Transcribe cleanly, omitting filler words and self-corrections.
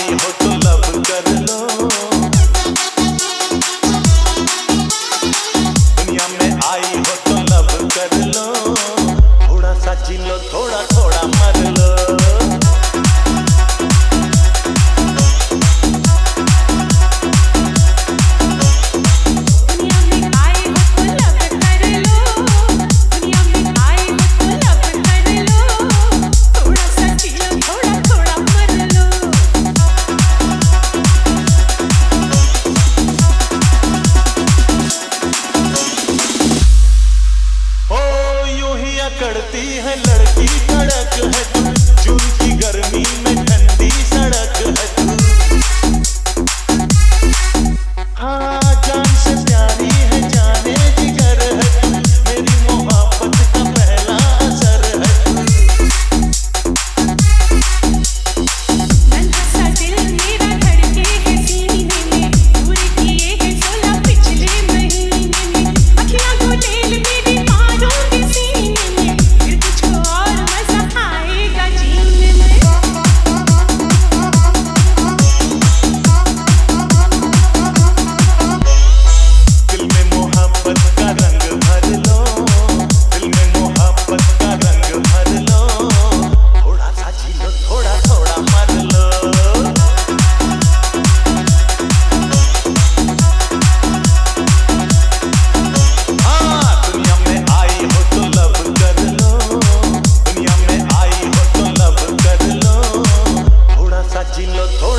आई हो तो लब कर लो, दुनिया में आई हो तो लब कर लो, थोड़ा सा जी लो थोड़ा थोड़ा मर लो। करती है लड़की तड़क है तू, जून की गर्मी में ठंडी सड़क है तू। हाँ जान से प्यारी है जाने जिगर है तू, मेरी मोहब्बत का पहला असर है तू। नन्हा सा दिल मेरा धड़के है सीने में, पूरे किए हैं 16 पिछले महीने में, अखियां को तेल मेरी मारूंगी सीने में, जी लो थोड़ा